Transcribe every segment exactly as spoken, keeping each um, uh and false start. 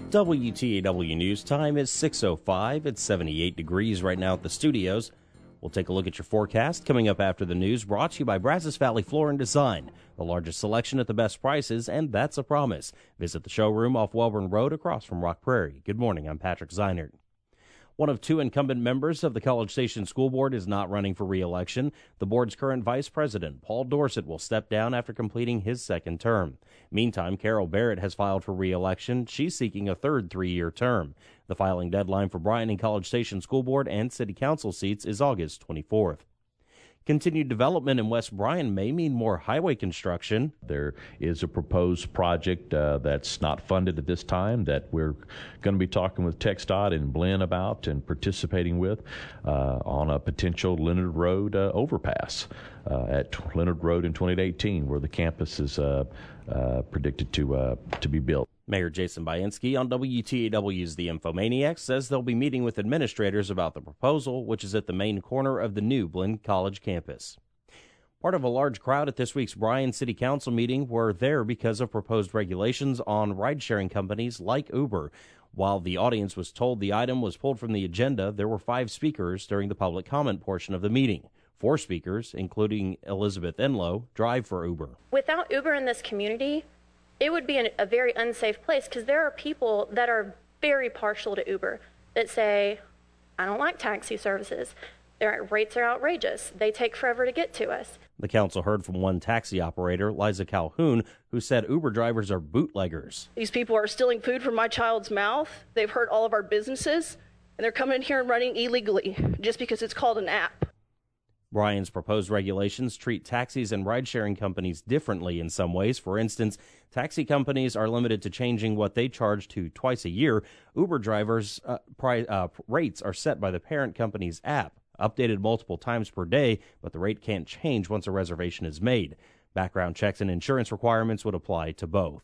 W T A W News time is six oh five. It's seventy-eight degrees right now at the studios. We'll take a look at your forecast coming up after the news, brought to you by Brazos Valley Floor and Design, the largest selection at the best prices, and that's a promise. Visit the showroom off Welborn Road across from Rock Prairie. Good morning, I'm Patrick Zeinert. One of two incumbent members of the College Station School Board is not running for re-election. The board's current vice president, Paul Dorsett, will step down after completing his second term. Meantime, Carol Barrett has filed for re-election. She's seeking a third three-year term. The filing deadline for Bryan and College Station School Board and City Council seats is August twenty-fourth. Continued development in West Bryan may mean more highway construction. There is a proposed project uh, that's not funded at this time that we're going to be talking with TxDOT and Blinn about and participating with uh, on a potential Leonard Road uh, overpass uh, at Leonard Road in twenty eighteen, where the campus is uh, uh, predicted to uh, to be built. Mayor Jason Bainski on W T A W's The Infomaniac says they'll be meeting with administrators about the proposal, which is at the main corner of the new Blinn College campus. Part of a large crowd at this week's Bryan City Council meeting were there because of proposed regulations on ride-sharing companies like Uber. While the audience was told the item was pulled from the agenda, there were five speakers during the public comment portion of the meeting. Four speakers, including Elizabeth Enlow, drive for Uber. Without Uber in this community, it would be an, a very unsafe place, because there are people that are very partial to Uber that say, I don't like taxi services. Their rates are outrageous. They take forever to get to us. The council heard from one taxi operator, Liza Calhoun, who said Uber drivers are bootleggers. These people are stealing food from my child's mouth. They've hurt all of our businesses, and they're coming in here and running illegally just because it's called an app. Bryan's proposed regulations treat taxis and ride-sharing companies differently in some ways. For instance, taxi companies are limited to changing what they charge to twice a year. Uber drivers' uh, pri- uh, rates are set by the parent company's app, updated multiple times per day, but the rate can't change once a reservation is made. Background checks and insurance requirements would apply to both.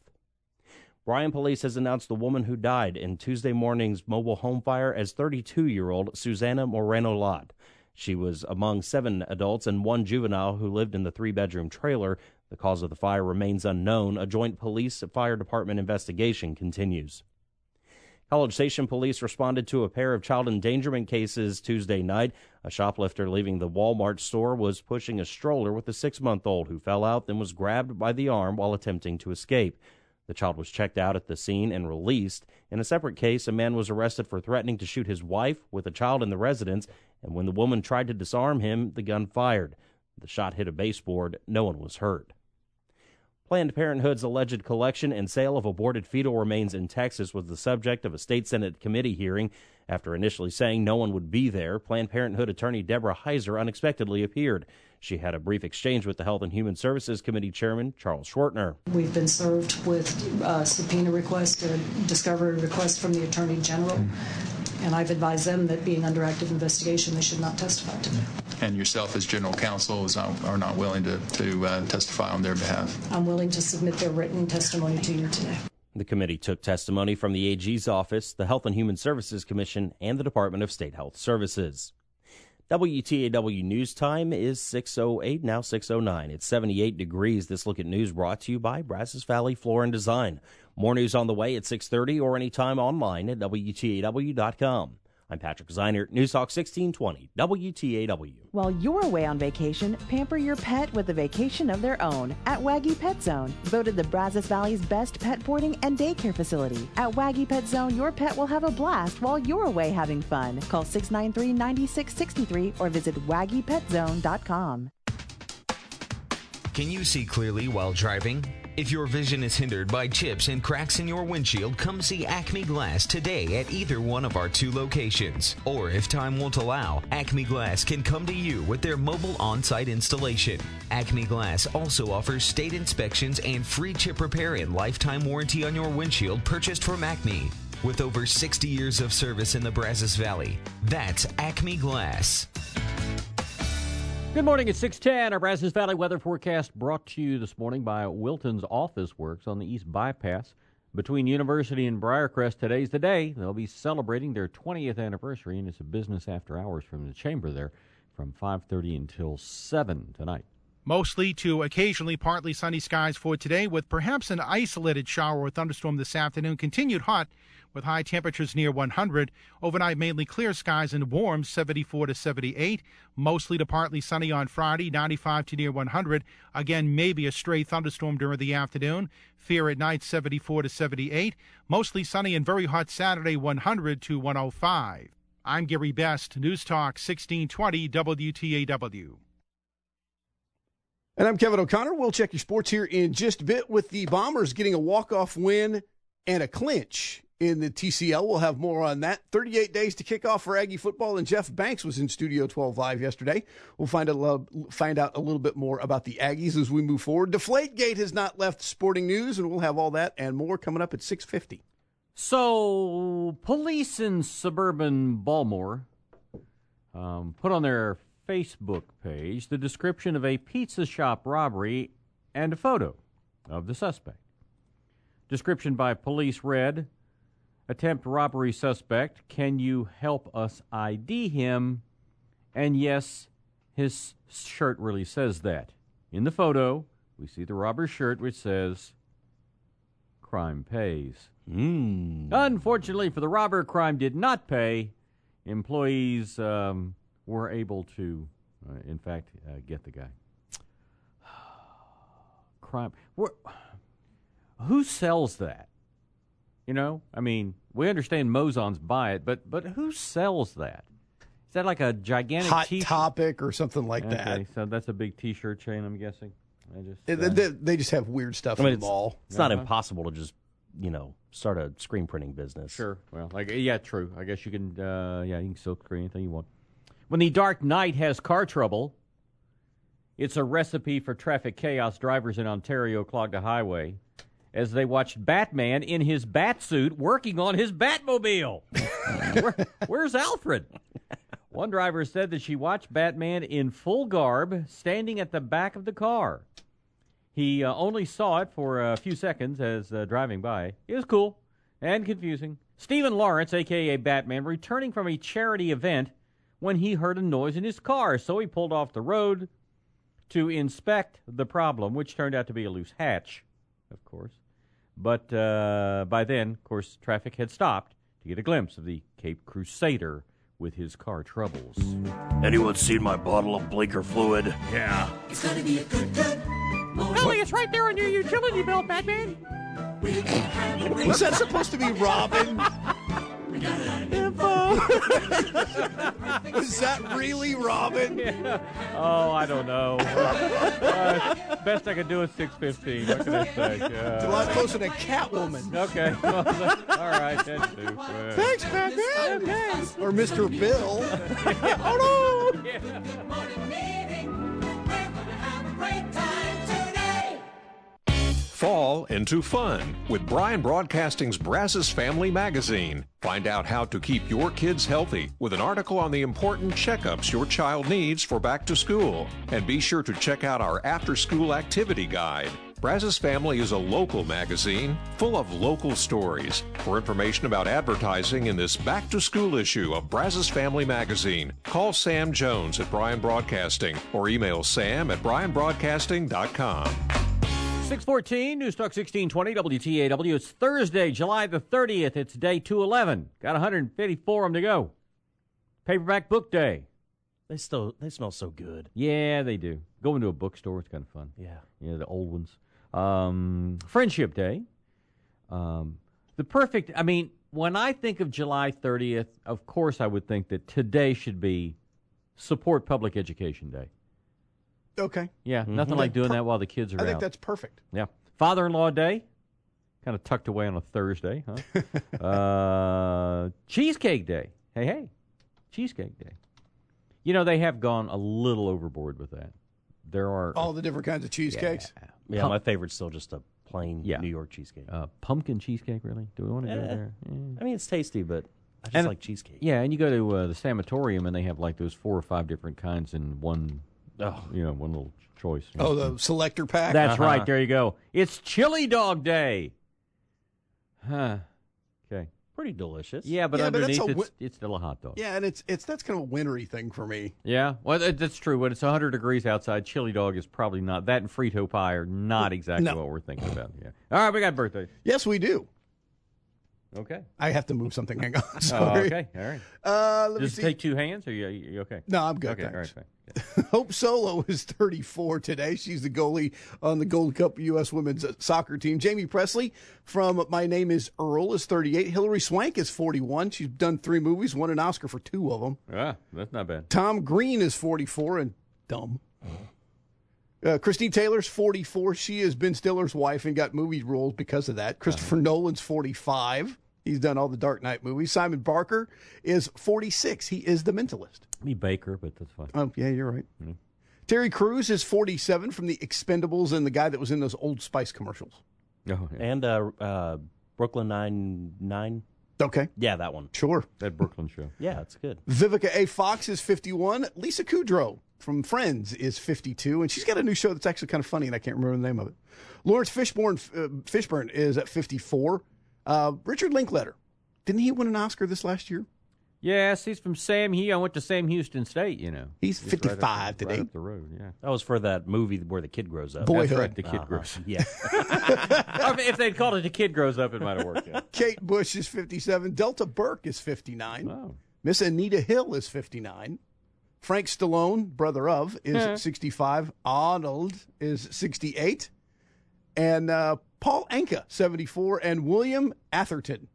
Bryan Police has announced the woman who died in Tuesday morning's mobile home fire as thirty-two-year-old Susana Moreno-Lott. She was among seven adults and one juvenile who lived in the three-bedroom trailer. The cause of the fire remains unknown. A joint police-fire department investigation continues. College Station police responded to a pair of child endangerment cases Tuesday night. A shoplifter leaving the Walmart store was pushing a stroller with a six-month-old who fell out, then was grabbed by the arm while attempting to escape. The child was checked out at the scene and released. In a separate case, a man was arrested for threatening to shoot his wife with a child in the residence, and when the woman tried to disarm him, the gun fired. The shot hit a baseboard. No one was hurt. Planned Parenthood's alleged collection and sale of aborted fetal remains in Texas was the subject of a state Senate committee hearing. After initially saying no one would be there, Planned Parenthood attorney Deborah Heiser unexpectedly appeared. She had a brief exchange with the Health and Human Services Committee Chairman Charles Schwartner. We've been served with a subpoena request, a discovery request from the Attorney General, and I've advised them that being under active investigation, they should not testify to me. And yourself as General Counsel is, are not willing to, to uh, testify on their behalf? I'm willing to submit their written testimony to you today. The committee took testimony from the A G's office, the Health and Human Services Commission, and the Department of State Health Services. W T A W News time is six oh eight, now six oh nine. It's seventy-eight degrees. This Look at News brought to you by Brazos Valley Floor and Design. More news on the way at six thirty or anytime online at W T A W dot com. I'm Patrick Zeinert, News Talk sixteen twenty, W T A W. While you're away on vacation, pamper your pet with a vacation of their own at Waggy Pet Zone, voted the Brazos Valley's best pet boarding and daycare facility. At Waggy Pet Zone, your pet will have a blast while you're away having fun. Call six nine three, nine six six three or visit waggy pet zone dot com. Can you see clearly while driving? If your vision is hindered by chips and cracks in your windshield, come see Acme Glass today at either one of our two locations. Or if time won't allow, Acme Glass can come to you with their mobile on-site installation. Acme Glass also offers state inspections and free chip repair and lifetime warranty on your windshield purchased from Acme. With over sixty years of service in the Brazos Valley, that's Acme Glass. Good morning at six ten. Our Brazos Valley weather forecast brought to you this morning by Wilton's Office Works on the East Bypass. Between University and Briarcrest, today's the day. They'll be celebrating their twentieth anniversary, and it's a business after hours from the chamber there from five thirty until seven tonight. Mostly to occasionally partly sunny skies for today, with perhaps an isolated shower or thunderstorm this afternoon. Continued hot with high temperatures near one hundred. Overnight, mainly clear skies and warm, seventy-four to seventy-eight. Mostly to partly sunny on Friday, ninety-five to near one hundred. Again, maybe a stray thunderstorm during the afternoon. Fear at night, seventy-four to seventy-eight. Mostly sunny and very hot Saturday, one hundred to one oh five. I'm Gary Best, News Talk sixteen twenty W T A W. And I'm Kevin O'Connor. We'll check your sports here in just a bit with the Bombers getting a walk-off win and a clinch in the T C L. We'll have more on that. thirty-eight days to kick off for Aggie football, and Jeff Banks was in Studio twelve Live yesterday. We'll find out, find out a little bit more about the Aggies as we move forward. Deflategate has not left sporting news, and we'll have all that and more coming up at six fifty. So, police in suburban Baltimore um, put on their Facebook page the description of a pizza shop robbery and a photo of the suspect. Description by police read, attempt robbery suspect, can you help us I D him? And yes, his shirt really says that. In the photo, we see the robber's shirt which says, crime pays. Mm. Unfortunately for the robber, crime did not pay. Employees um, were able to, uh, in fact, uh, get the guy. Crime. We're, who sells that? You know, I mean, we understand Mozons buy it, but but who sells that? Is that like a gigantic Hot t-shirt? Topic or something like okay, that? So that's a big T-shirt chain, I'm guessing. I just They, uh, they, they just have weird stuff I mean, in the it's, mall. it's not Uh-huh. impossible to just, you know, start a screen printing business. Sure. Well, like yeah, true. I guess you can. Uh, yeah, you can silk screen anything you want. When the Dark Knight has car trouble, it's a recipe for traffic chaos. Drivers in Ontario clogged a highway as they watched Batman in his bat suit working on his Batmobile. Where, where's Alfred? One driver said that she watched Batman in full garb standing at the back of the car. He uh, only saw it for a few seconds as uh, driving by. It was cool and confusing. Stephen Lawrence, a k a. Batman, returning from a charity event when he heard a noise in his car, so he pulled off the road to inspect the problem, which turned out to be a loose hatch, of course. But uh, by then, of course, traffic had stopped to get a glimpse of the Cape Crusader with his car troubles. Anyone seen my bottle of blinker fluid? Yeah. It's gonna be a good, good morning. Ellie, it's right there on your utility belt, Batman. Was that supposed to be Robin? Was that really Robin? Yeah. Oh, I don't know. Uh, best I could do is six fifteen. What can I say? Uh, It's a lot closer to Catwoman. Okay. Well, that, all right. That's too. Uh, Thanks, Batman. Okay. Or Mister Bill. Yeah. Oh, no. Yeah. Fall into fun with Bryan Broadcasting's Brazos Family Magazine. Find out how to keep your kids healthy with an article on the important checkups your child needs for back to school. And be sure to check out our after-school activity guide. Brazos Family is a local magazine full of local stories. For information about advertising in this back-to-school issue of Brazos Family Magazine, call Sam Jones at Bryan Broadcasting or email sam at bryan broadcasting dot com. six fourteen, News Talk sixteen twenty, W T A W. It's Thursday, July the thirtieth. It's day two eleven. Got one hundred fifty-four of them to go. Paperback book day. They still they smell so good. Yeah, they do. Go into a bookstore. It's kind of fun. Yeah. Yeah, the old ones. Um, Friendship Day. Um, the perfect, I mean, when I think of July thirtieth, of course I would think that today should be Support Public Education Day. Okay. Yeah, Mm-hmm. nothing like doing that while the kids are I out. think that's perfect. Yeah. Father-in-Law Day. Kind of tucked away on a Thursday, huh? uh, Cheesecake Day. Hey, hey. Cheesecake Day. You know, they have gone a little overboard with that. There are all the different kinds of cheesecakes. Yeah, yeah Pump- my favorite's still just a plain Yeah. New York cheesecake. Uh, pumpkin cheesecake, really? Do we want to go Eh, there? Eh. I mean, it's tasty, but I just And- like cheesecake. Yeah, and you go to uh, the sanatorium, and they have like those four or five different kinds in one, Oh. you know, one little choice. Oh, the selector pack? That's Uh-huh. right. There you go. It's Chili Dog Day. Huh. Okay. Pretty pretty delicious. Yeah, but Yeah, but that's underneath a it's, wi- it's still a hot dog. Yeah, and it's it's that's kind of a wintry thing for me. Yeah, well, that, that's true. When it's one hundred degrees outside, chili dog is probably not. That and Frito pie are not exactly No. what we're thinking about. Yeah. All right, we got birthdays. Yes, we do. Okay. I have to move something. Hang on. Oh, Sorry. okay. All right. Uh, let me Just see. take two hands, or you, you okay? No, I'm good. Okay. Thanks. All right. Fine. Hope Solo is thirty-four today. She's the goalie on the Gold Cup U S women's soccer team. Jamie Presley from My Name is Earl is thirty-eight. Hilary Swank is forty-one. She's done three movies, won an Oscar for two of them. Ah, that's not bad. Tom Green is forty-four and dumb. Uh, Christine Taylor's forty-four. She is Ben Stiller's wife and got movie roles because of that. Christopher uh-huh. Nolan's forty-five. He's done all the Dark Knight movies. Simon Barker is forty-six. He is the Mentalist. Me Baker, but that's fine. Oh, yeah, you're right. Mm-hmm. Terry Crews is forty-seven from the Expendables and the guy that was in those Old Spice commercials. Oh, yeah. And uh, uh, Brooklyn Nine-Nine. Okay. Yeah, that one. Sure. That Brooklyn show. Yeah, it's good. Vivica A. Fox is fifty-one. Lisa Kudrow from Friends is fifty-two, and she's got a new show that's actually kind of funny, and I can't remember the name of it. Lawrence Fishburne, uh, Fishburne is at fifty-four. Uh, Richard Linklater, didn't he win an Oscar this last year? Yes, he's from Sam Houston. I went to Sam Houston State, you know. He's, he's fifty-five right up, today. Right up the road, yeah. That was for that movie where the kid grows up. Boyhood. That's right, the kid uh-huh. grows up. Yeah. I mean, if they'd called it the kid grows up, it might have worked. Yeah. Kate Bush is fifty-seven. Delta Burke is fifty-nine. Oh. Miss Anita Hill is fifty-nine. Frank Stallone, brother of, is Yeah. sixty-five. Arnold is sixty-eight. And uh, Paul Anka, seventy-four. And William Atherton.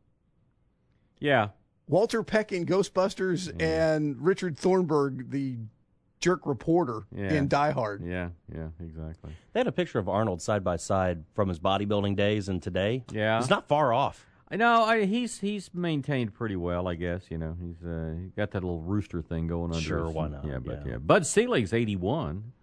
Yeah. Walter Peck in Ghostbusters Mm. and Richard Thornburg, the jerk reporter Yeah. in Die Hard. Yeah, yeah, exactly. They had a picture of Arnold side by side from his bodybuilding days and today. Yeah. It's not far off. I know I, he's he's maintained pretty well, I guess. You know, he's uh, he got that little rooster thing going under. Sure, his, why not? Yeah, but Yeah. yeah. Bud Selig's eighty-one.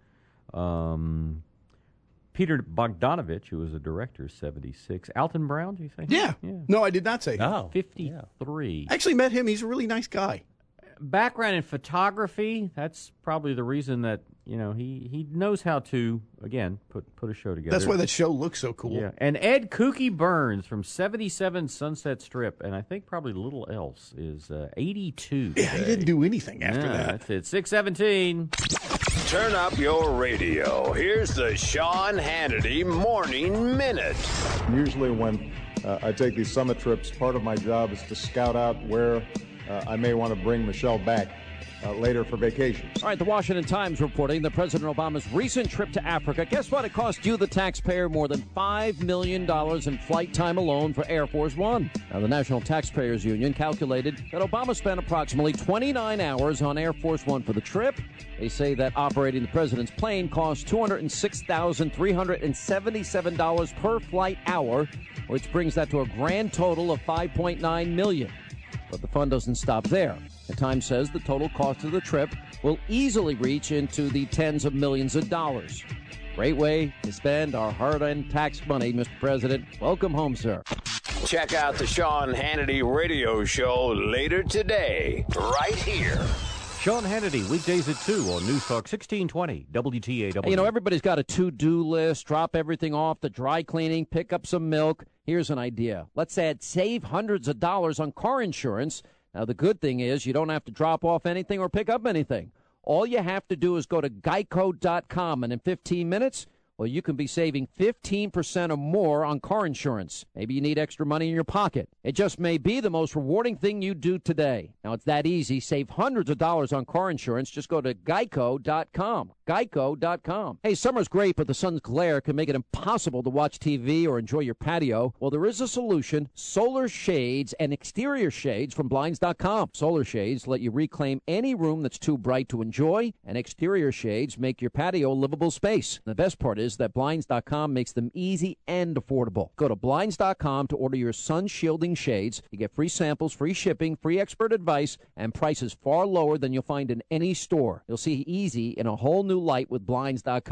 Um, Peter Bogdanovich, who was a director, is seventy-six. Alton Brown, do you think? Yeah. yeah. No, I did not say him. Oh. fifty-three. I actually met him. He's a really nice guy. Background in photography. That's probably the reason that you know he, he knows how to again put put a show together. That's why that show looks so cool. Yeah, and Ed Kooky Burns from seventy-seven Sunset Strip, and I think probably little else is uh, eighty-two. Yeah, he didn't do anything after Yeah, that. That's it. six seventeen. Turn up your radio. Here's the Sean Hannity Morning Minute. Usually when uh, I take these summit trips, part of my job is to scout out where uh, I may want to bring Michelle back uh, later for vacation. All right, the Washington Times reporting that President Obama's recent trip to Africa, guess what? It cost you, the taxpayer, more than five million dollars in flight time alone for Air Force One. Now, the National Taxpayers Union calculated that Obama spent approximately twenty-nine hours on Air Force One for the trip. They say that operating the president's plane cost two hundred six thousand three hundred seventy-seven dollars per flight hour, which brings that to a grand total of five point nine million dollars. But the fund doesn't stop there. The Times says the total cost of the trip will easily reach into the tens of millions of dollars. Great way to spend our hard-earned tax money, Mister President. Welcome home, sir. Check out the Sean Hannity radio show later today, right here. Sean Hannity, weekdays at two on News Talk sixteen twenty W T A W. You know, everybody's got a to-do list. Drop everything off, the dry cleaning, pick up some milk. Here's an idea. Let's add save hundreds of dollars on car insurance. Now, the good thing is you don't have to drop off anything or pick up anything. All you have to do is go to geico dot com, and in fifteen minutes, well, you can be saving fifteen percent or more on car insurance. Maybe you need extra money in your pocket. It just may be the most rewarding thing you do today. Now, it's that easy. Save hundreds of dollars on car insurance. Just go to geico dot com. geico dot com. Hey, summer's great, but the sun's glare can make it impossible to watch T V or enjoy your patio. Well, there is a solution. Solar shades and exterior shades from blinds dot com. Solar shades let you reclaim any room that's too bright to enjoy, and exterior shades make your patio a livable space. The best part is that blinds dot com makes them easy and affordable. Go to blinds dot com to order your sun shielding shades. You get free samples, free shipping, free expert advice, and prices far lower than you'll find in any store. You'll see easy in a whole new light with blinds dot com.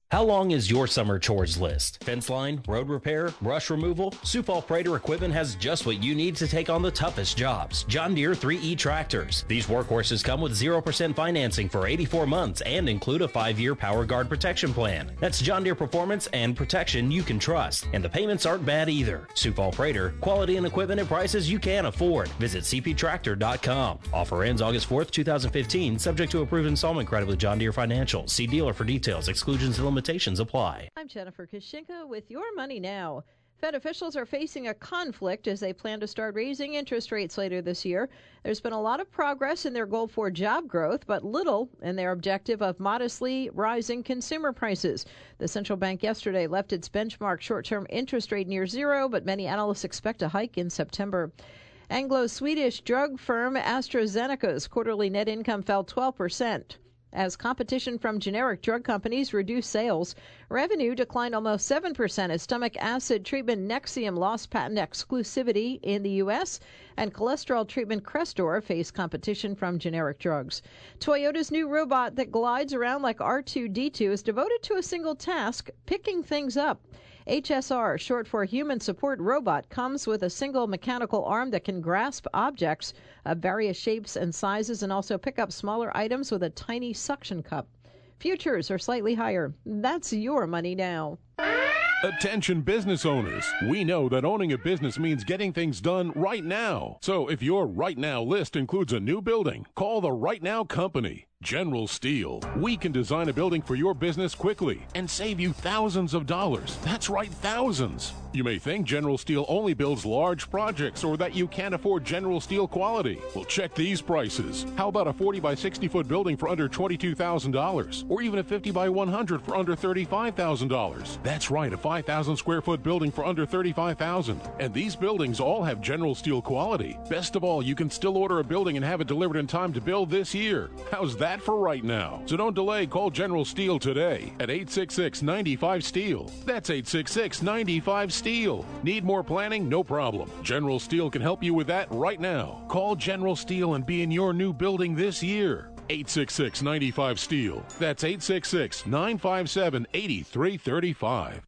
How long is your summer chores list? Fence line, road repair, brush removal? Sioux Falls Prater Equipment has just what you need to take on the toughest jobs. John Deere three E tractors. These workhorses come with zero percent financing for eighty-four months and include a five-year Power Guard protection plan. That's John Deere performance and protection you can trust. And the payments aren't bad either. Sioux Falls Prater, quality and equipment at prices you can afford. Visit c p tractor dot com. Offer ends August fourth, twenty fifteen, subject to approved installment credit with John Deere Financial. See dealer for details. Exclusions and limitations apply. I'm Jennifer Kashinka with Your Money Now. Fed officials are facing a conflict as they plan to start raising interest rates later this year. There's been a lot of progress in their goal for job growth, but little in their objective of modestly rising consumer prices. The central bank yesterday left its benchmark short-term interest rate near zero, but many analysts expect a hike in September. Anglo-Swedish drug firm AstraZeneca's quarterly net income fell twelve percent. As competition from generic drug companies reduced sales, revenue declined almost seven percent as stomach acid treatment Nexium lost patent exclusivity in the U S, and cholesterol treatment Crestor faced competition from generic drugs. Toyota's new robot that glides around like R two D two is devoted to a single task, picking things up. H S R, short for Human Support Robot, comes with a single mechanical arm that can grasp objects of various shapes and sizes and also pick up smaller items with a tiny suction cup. Futures are slightly higher. That's Your Money Now. Attention business owners. We know that owning a business means getting things done right now. So if your right now list includes a new building, call the Right Now Company. General Steel. We can design a building for your business quickly and save you thousands of dollars. That's right, thousands. You may think General Steel only builds large projects or that you can't afford General Steel quality. Well, check these prices. How about a forty by sixty foot building for under twenty-two thousand dollars? Or even a fifty by one hundred for under thirty-five thousand dollars? That's right, a five thousand square foot building for under thirty-five thousand dollars. And these buildings all have General Steel quality. Best of all, you can still order a building and have it delivered in time to build this year. How's that for right now? So don't delay. Call General Steel today at eight six six, nine five, STEEL. That's eight six six, nine five, STEEL. Need more planning? No problem. General Steel can help you with that right now. Call General Steel and be in your new building this year. eight six six, nine five, STEEL. That's eight six six, nine five seven, eight three three five.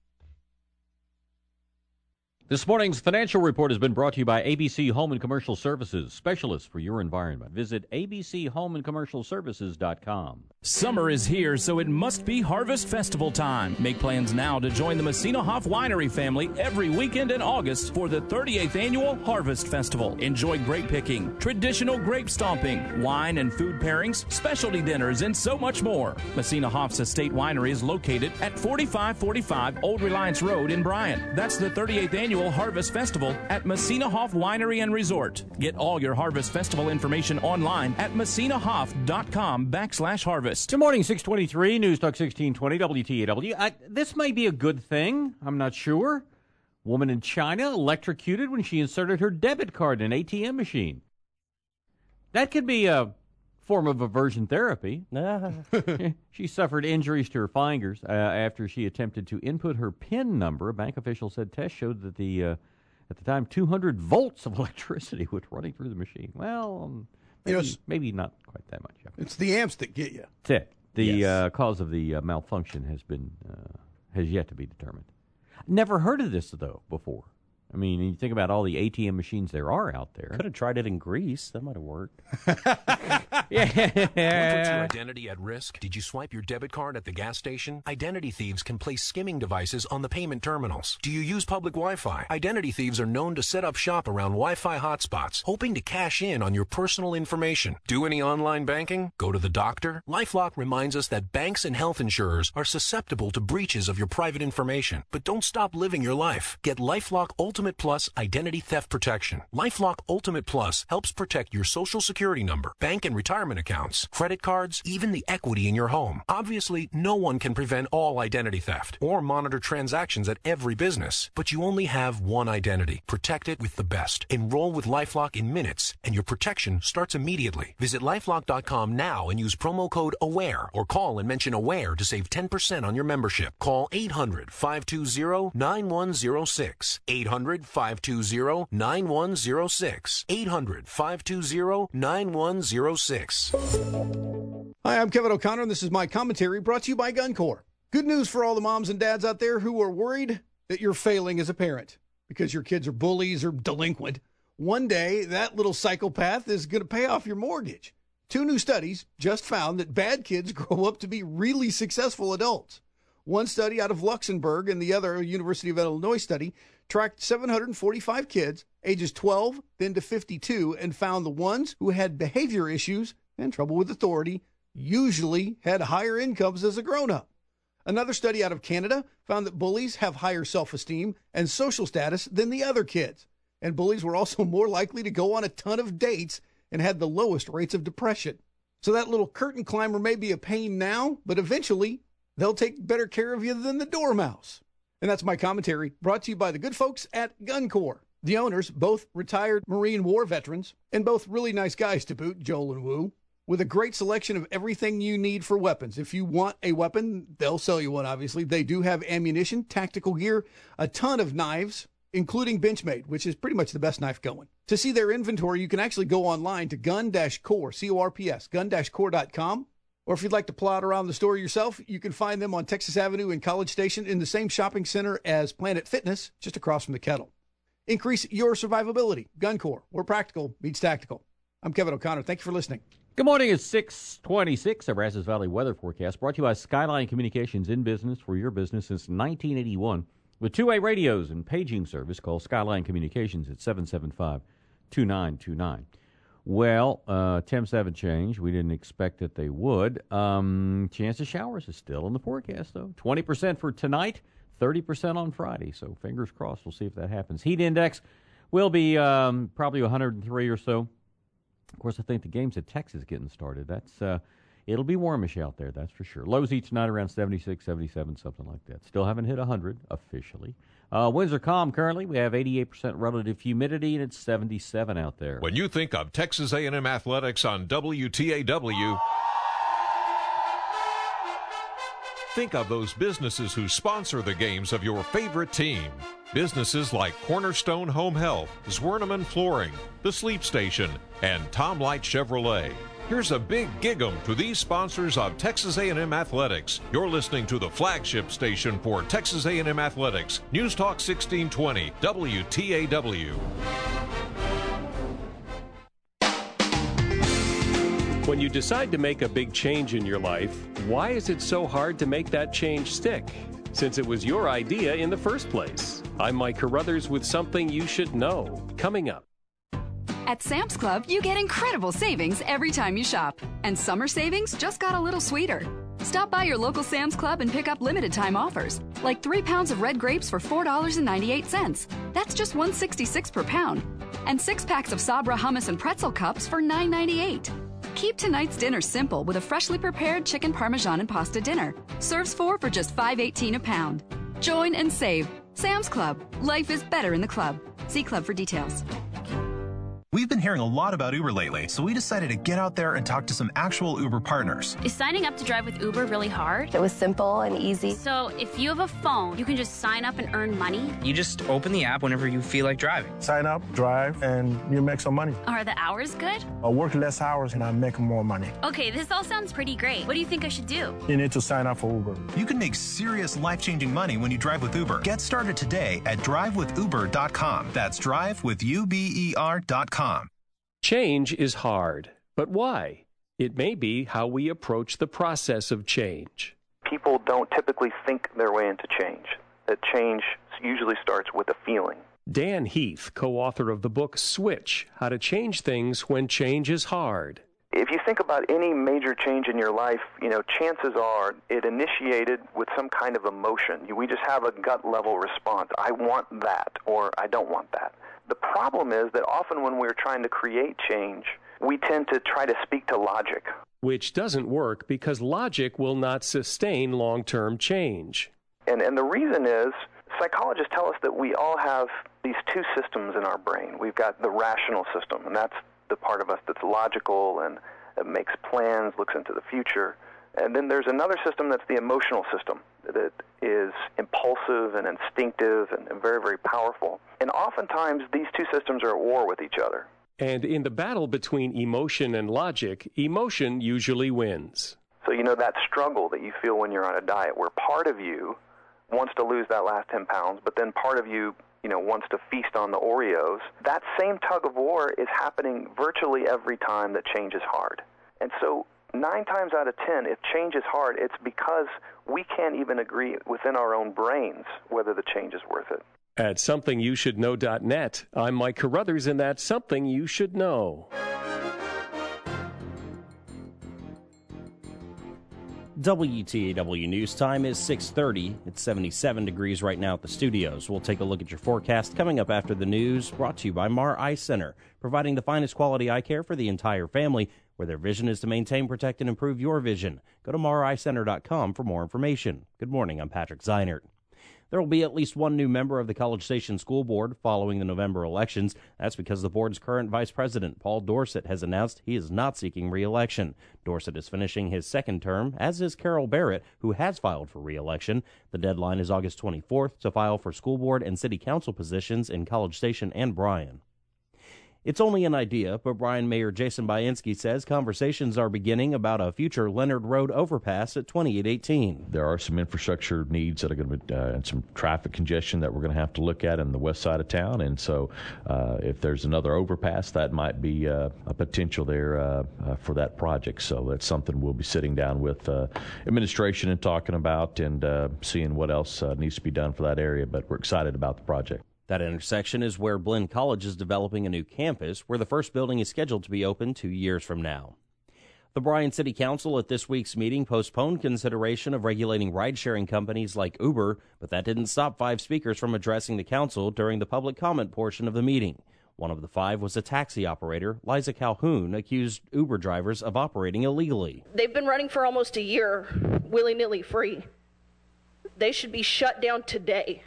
This morning's financial report has been brought to you by A B C Home and Commercial Services, specialists for your environment. Visit a b c home and commercial services dot com. Summer is here, so it must be Harvest Festival time. Make plans now to join the Messina Hoff Winery family every weekend in August for the thirty-eighth Annual Harvest Festival. Enjoy grape picking, traditional grape stomping, wine and food pairings, specialty dinners, and so much more. Messina Hoff's Estate Winery is located at forty-five forty-five Old Reliance Road in Bryan. That's the thirty-eighth Annual Harvest Festival at Messina Hoff Winery and Resort. Get all your Harvest Festival information online at messina hoff dot com backslash harvest. Good morning, six twenty-three, News Talk sixteen twenty, W T A W. I, this may be a good thing. I'm not sure. Woman in China electrocuted when she inserted her debit card in an A T M machine. That could be a form of aversion therapy. She suffered injuries to her fingers uh, after she attempted to input her PIN number. A bank official said tests showed that the uh, at the time two hundred volts of electricity was running through the machine. Well, um, maybe, you know, maybe not quite that much. Yeah. It's the amps that get you. That's it. The yes. uh, cause of the uh, malfunction has been uh, has yet to be determined. Never heard of this though before. I mean, you think about all the A T M machines there are out there. Could have tried it in Greece. That might have worked. Yeah. Want your identity at risk? Did you swipe your debit card at the gas station? Identity thieves can place skimming devices on the payment terminals. Do you use public Wi-Fi? Identity thieves are known to set up shop around Wi-Fi hotspots, hoping to cash in on your personal information. Do any online banking? Go to the doctor? LifeLock reminds us that banks and health insurers are susceptible to breaches of your private information. But don't stop living your life. Get LifeLock Ultimate Plus Identity Theft Protection. LifeLock Ultimate Plus helps protect your social security number, bank and retirement accounts, credit cards, even the equity in your home. Obviously, no one can prevent all identity theft or monitor transactions at every business, but you only have one identity. Protect it with the best. Enroll with LifeLock in minutes, and your protection starts immediately. Visit lifelock dot com now and use promo code AWARE or call and mention AWARE to save ten percent on your membership. Call eight hundred, five two zero, nine one zero six. eight hundred, five two zero, nine one zero six. eight hundred, five two zero, nine one zero six. Hi, I'm Kevin O'Connor, and this is my commentary brought to you by Gun Corps. Good news for all the moms and dads out there who are worried that you're failing as a parent because your kids are bullies or delinquent. One day, that little psychopath is going to pay off your mortgage. Two new studies just found that bad kids grow up to be really successful adults. One study out of Luxembourg and the other, a University of Illinois study, tracked seven hundred forty-five kids, ages twelve then to fifty-two, and found the ones who had behavior issues and trouble with authority usually had higher incomes as a grown-up. Another study out of Canada found that bullies have higher self-esteem and social status than the other kids. And bullies were also more likely to go on a ton of dates and had the lowest rates of depression. So that little curtain climber may be a pain now, but eventually they'll take better care of you than the dormouse. And that's my commentary, brought to you by the good folks at Gun Corps. The owners, both retired Marine War veterans, and both really nice guys to boot, Joel and Wu, with a great selection of everything you need for weapons. If you want a weapon, they'll sell you one, obviously. They do have ammunition, tactical gear, a ton of knives, including Benchmade, which is pretty much the best knife going. To see their inventory, you can actually go online to gun dash corps, C O R P S, gun dash corps dot com. Or if you'd like to plot around the store yourself, you can find them on Texas Avenue in College Station in the same shopping center as Planet Fitness, just across from the Kettle. Increase your survivability. Gun Corps, where practical meets tactical. I'm Kevin O'Connor. Thank you for listening. Good morning. It's six twenty-six. A Brazos Valley weather forecast brought to you by Skyline Communications, in business for your business since nineteen eighty-one. With two-way radios and paging service, call Skyline Communications at seven seven five, two nine two nine. Well, uh, temps haven't changed. We didn't expect that they would. Um, chance of showers is still in the forecast, though. twenty percent for tonight, thirty percent on Friday. So fingers crossed. We'll see if that happens. Heat index will be um, probably one hundred three or so. Of course, I think the game's at Texas getting started. That's uh, it'll be warmish out there, that's for sure. Lows each night around seventy-six, seventy-seven, something like that. Still haven't hit one hundred officially. Uh, winds are calm currently. We have eighty-eight percent relative humidity, and it's seventy-seven out there. When you think of Texas A and M Athletics on W T A W, think of those businesses who sponsor the games of your favorite team. Businesses like Cornerstone Home Health, Zwerneman Flooring, The Sleep Station, and Tom Light Chevrolet. Here's a big gig-em to these sponsors of Texas A and M Athletics. You're listening to the flagship station for Texas A and M Athletics, News Talk sixteen twenty, W T A W. When you decide to make a big change in your life, why is it so hard to make that change stick? Since it was your idea in the first place. I'm Mike Carruthers with something you should know. Coming up. At Sam's Club, you get incredible savings every time you shop. And summer savings just got a little sweeter. Stop by your local Sam's Club and pick up limited time offers, like three pounds of red grapes for four dollars and ninety-eight cents. That's just one dollar and sixty-six cents per pound. And six packs of Sabra hummus and pretzel cups for nine ninety-eight. Keep tonight's dinner simple with a freshly prepared chicken parmesan and pasta dinner. Serves four for just five eighteen a pound. Join and save. Sam's Club. Life is better in the club. See club for details. We've been hearing a lot about Uber lately, so we decided to get out there and talk to some actual Uber partners. Is signing up to drive with Uber really hard? It was simple and easy. So if you have a phone, you can just sign up and earn money? You just open the app whenever you feel like driving. Sign up, drive, and you make some money. Are the hours good? I work less hours and I make more money. Okay, this all sounds pretty great. What do you think I should do? You need to sign up for Uber. You can make serious life-changing money when you drive with Uber. Get started today at drive with uber dot com. That's drive with U B E R dot com. Change is hard, but why? It may be how we approach the process of change. People don't typically think their way into change. That change usually starts with a feeling. Dan Heath, co-author of the book Switch, How to Change Things When Change is Hard. If you think about any major change in your life, you know, chances are it initiated with some kind of emotion. We just have a gut-level response. I want that, or I don't want that. The problem is that often when we're trying to create change, we tend to try to speak to logic. Which doesn't work because logic will not sustain long-term change. And, and the reason is, psychologists tell us that we all have these two systems in our brain. We've got the rational system, and that's the part of us that's logical and that makes plans, looks into the future. And then there's another system that's the emotional system that is impulsive and instinctive and, and very, very powerful. And oftentimes these two systems are at war with each other. And in the battle between emotion and logic, emotion usually wins. So you know that struggle that you feel when you're on a diet where part of you wants to lose that last ten pounds, but then part of you, you know, wants to feast on the Oreos. That same tug of war is happening virtually every time that change is hard. And so nine times out of ten, if change is hard, it's because we can't even agree within our own brains whether the change is worth it. At something you should know dot net, I'm Mike Carruthers, and that's Something You Should Know. W T A W News time is six thirty. It's seventy-seven degrees right now at the studios. We'll take a look at your forecast coming up after the news, brought to you by Mar Eye Center, providing the finest quality eye care for the entire family, where their vision is to maintain, protect, and improve your vision. Go to mar eye center dot com for more information. Good morning, I'm Patrick Zeinert. There will be at least one new member of the College Station School Board following the November elections. That's because the board's current vice president, Paul Dorsett, has announced he is not seeking re-election. Dorsett is finishing his second term, as is Carol Barrett, who has filed for re-election. The deadline is August twenty-fourth to file for school board and city council positions in College Station and Bryan. It's only an idea, but Bryan Mayor Jason Bainski says conversations are beginning about a future Leonard Road overpass at twenty-eight eighteen. There are some infrastructure needs that are going to be, uh, and some traffic congestion that we're going to have to look at in the west side of town. And so uh, if there's another overpass, that might be uh, a potential there uh, uh, for that project. So that's something we'll be sitting down with uh, administration and talking about and uh, seeing what else uh, needs to be done for that area. But we're excited about the project. That intersection is where Blinn College is developing a new campus, where the first building is scheduled to be open two years from now. The Bryan City Council at this week's meeting postponed consideration of regulating ride-sharing companies like Uber, but that didn't stop five speakers from addressing the council during the public comment portion of the meeting. One of the five was a taxi operator. Liza Calhoun accused Uber drivers of operating illegally. They've been running for almost a year, willy-nilly free. They should be shut down today.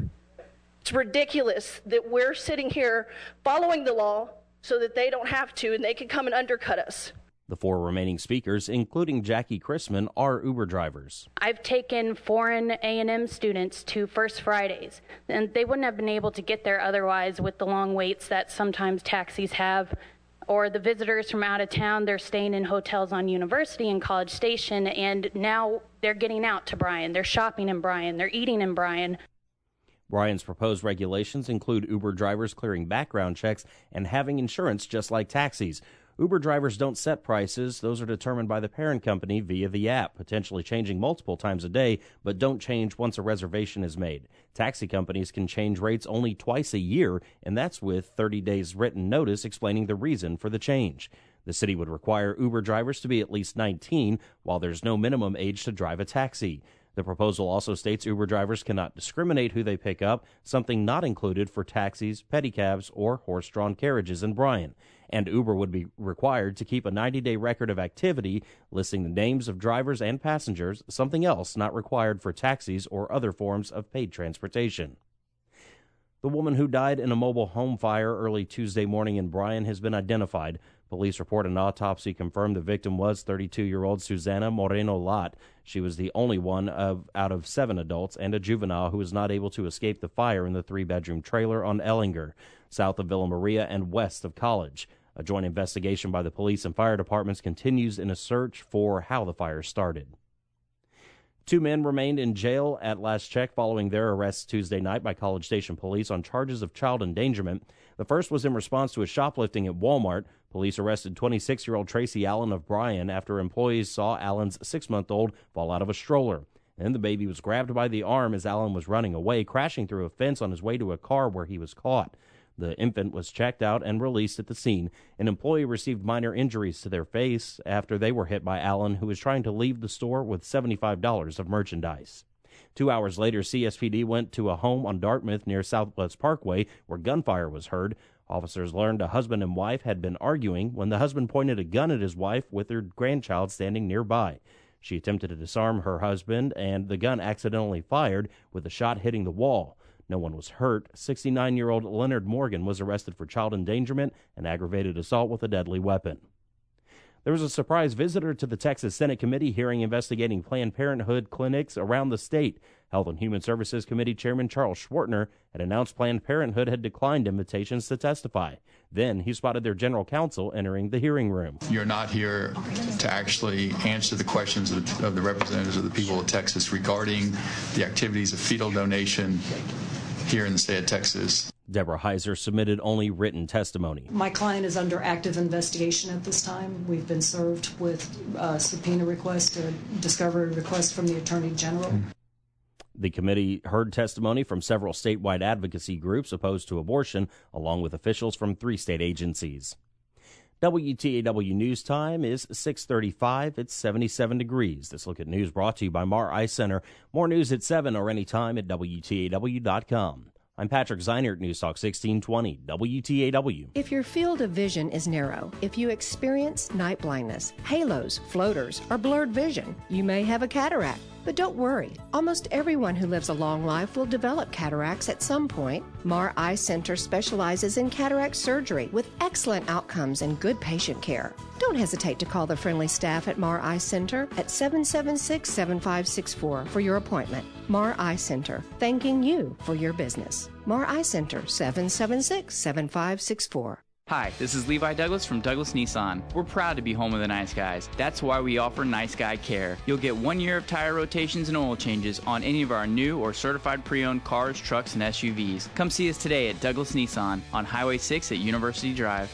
It's ridiculous that we're sitting here following the law so that they don't have to and they can come and undercut us. The four remaining speakers, including Jackie Chrisman, are Uber drivers. I've taken foreign A and M students to First Fridays, and they wouldn't have been able to get there otherwise with the long waits that sometimes taxis have. Or the visitors from out of town, they're staying in hotels on University and College Station, and now they're getting out to Bryan. They're shopping in Bryan. They're eating in Bryan. Bryan's proposed regulations include Uber drivers clearing background checks and having insurance just like taxis. Uber drivers don't set prices. Those are determined by the parent company via the app, potentially changing multiple times a day, but don't change once a reservation is made. Taxi companies can change rates only twice a year, and that's with thirty days written notice explaining the reason for the change. The city would require Uber drivers to be at least nineteen, while there's no minimum age to drive a taxi. The proposal also states Uber drivers cannot discriminate who they pick up, something not included for taxis, pedicabs, or horse-drawn carriages in Bryan. And Uber would be required to keep a ninety-day record of activity, listing the names of drivers and passengers, something else not required for taxis or other forms of paid transportation. The woman who died in a mobile home fire early Tuesday morning in Bryan has been identified. Police report an autopsy confirmed the victim was thirty-two-year-old Susana Moreno Lot. She was the only one of out of seven adults and a juvenile who was not able to escape the fire in the three-bedroom trailer on Ellinger, south of Villa Maria and west of College. A joint investigation by the police and fire departments continues in a search for how the fire started. Two men remained in jail at last check following their arrests Tuesday night by College Station police on charges of child endangerment. The first was in response to a shoplifting at Walmart. Police arrested twenty-six-year-old Tracy Allen of Bryan after employees saw Allen's six-month-old fall out of a stroller. Then the baby was grabbed by the arm as Allen was running away, crashing through a fence on his way to a car where he was caught. The infant was checked out and released at the scene. An employee received minor injuries to their face after they were hit by Allen, who was trying to leave the store with seventy-five dollars of merchandise. Two hours later, C S P D went to a home on Dartmouth near Southwest Parkway where gunfire was heard. Officers learned a husband and wife had been arguing when the husband pointed a gun at his wife with their grandchild standing nearby. She attempted to disarm her husband, and the gun accidentally fired, with the shot hitting the wall. No one was hurt. sixty-nine-year-old Leonard Morgan was arrested for child endangerment and aggravated assault with a deadly weapon. There was a surprise visitor to the Texas Senate committee hearing investigating Planned Parenthood clinics around the state. Health and Human Services Committee Chairman Charles Schwartner had announced Planned Parenthood had declined invitations to testify. Then he spotted their general counsel entering the hearing room. You're not here to actually answer the questions of, of the representatives of the people of Texas regarding the activities of fetal donation here in the state of Texas. Deborah Heiser submitted only written testimony. My client is under active investigation at this time. We've been served with a subpoena request, a discovery request from the Attorney General. The committee heard testimony from several statewide advocacy groups opposed to abortion, along with officials from three state agencies. W T A W News Time is six thirty-five. It's seventy-seven degrees. This look at news brought to you by Mar Eye Center. More news at seven or anytime at W T A W dot com. I'm Patrick Zeinert, News Talk sixteen twenty, W T A W. If your field of vision is narrow, if you experience night blindness, halos, floaters, or blurred vision, you may have a cataract. But don't worry, almost everyone who lives a long life will develop cataracts at some point. Mar Eye Center specializes in cataract surgery with excellent outcomes and good patient care. Don't hesitate to call the friendly staff at Mar Eye Center at seven seven six, seven five six four for your appointment. Mar Eye Center, thanking you for your business. Mar Eye Center, seven seven six, seven five six four. Hi, this is Levi Douglas from Douglas Nissan. We're proud to be home of the nice guys. That's why we offer Nice Guy Care. You'll get one year of tire rotations and oil changes on any of our new or certified pre-owned cars, trucks, and S U Vs. Come see us today at Douglas Nissan on Highway six at University Drive.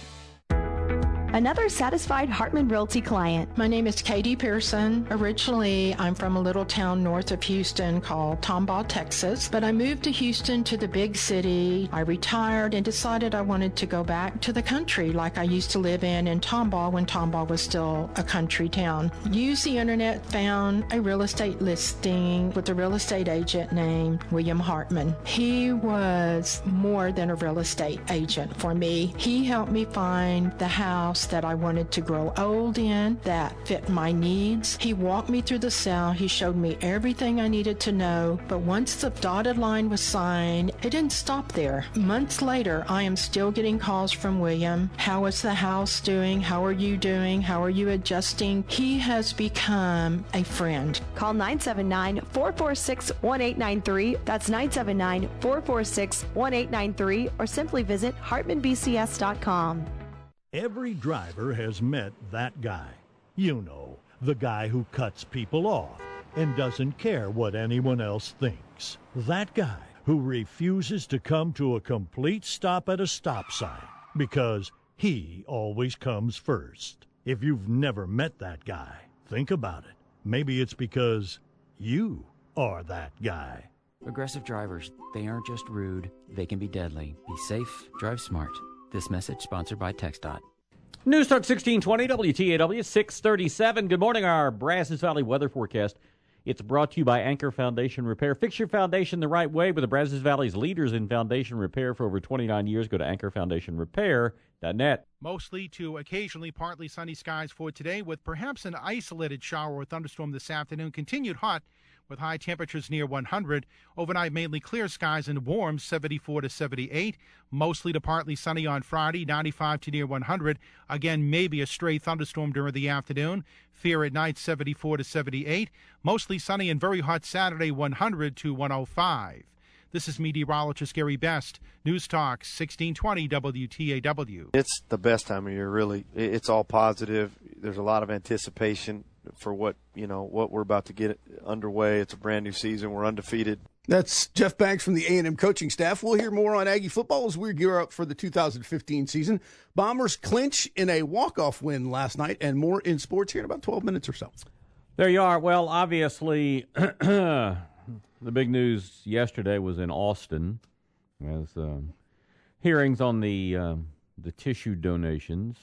Another satisfied Hartman Realty client. My name is Katie Pearson. Originally, I'm from a little town north of Houston called Tomball, Texas, but I moved to Houston to the big city. I retired and decided I wanted to go back to the country like I used to live in in Tomball when Tomball was still a country town. Used the internet, found a real estate listing with a real estate agent named William Hartman. He was more than a real estate agent for me. He helped me find the house that I wanted to grow old in, that fit my needs. He walked me through the sale. He showed me everything I needed to know. But once the dotted line was signed, it didn't stop there. Months later, I am still getting calls from William. How is the house doing? How are you doing? How are you adjusting? He has become a friend. Call nine seven nine, four four six, one eight nine three. That's nine seven nine, four four six, one eight nine three, or simply visit hartman b c s dot com. Every driver has met that guy. You know, the guy who cuts people off and doesn't care what anyone else thinks. That guy who refuses to come to a complete stop at a stop sign because he always comes first. If you've never met that guy, think about it. Maybe it's because you are that guy. Aggressive drivers, they aren't just rude, they can be deadly. Be safe, drive smart. This message sponsored by TxDOT. News Talk sixteen twenty, W T A W, six thirty-seven. Good morning, our Brazos Valley weather forecast. It's brought to you by Anchor Foundation Repair. Fix your foundation the right way with the Brazos Valley's leaders in foundation repair for over twenty-nine years. Go to anchor foundation repair dot net. Mostly to occasionally partly sunny skies for today, with perhaps an isolated shower or thunderstorm this afternoon. Continued hot with high temperatures near one hundred. Overnight, mainly clear skies and warm, seventy-four to seventy-eight. Mostly to partly sunny on Friday, ninety-five to near one hundred. Again, maybe a stray thunderstorm during the afternoon. Fear at night, seventy-four to seventy-eight. Mostly sunny and very hot Saturday, one hundred to one oh five. This is meteorologist Gary Best. News Talk sixteen twenty W T A W. It's the best time of year, really. It's all positive. There's a lot of anticipation for what, you know, what we're about to get underway. It's a brand new season. We're undefeated. That's Jeff Banks from the A and M coaching staff. We'll hear more on Aggie football as we gear up for the two thousand fifteen season. Bombers clinch in a walk-off win last night, and more in sports here in about twelve minutes or so. There you are. Well, obviously, the big news yesterday was in Austin as um, hearings on the um, the tissue donations.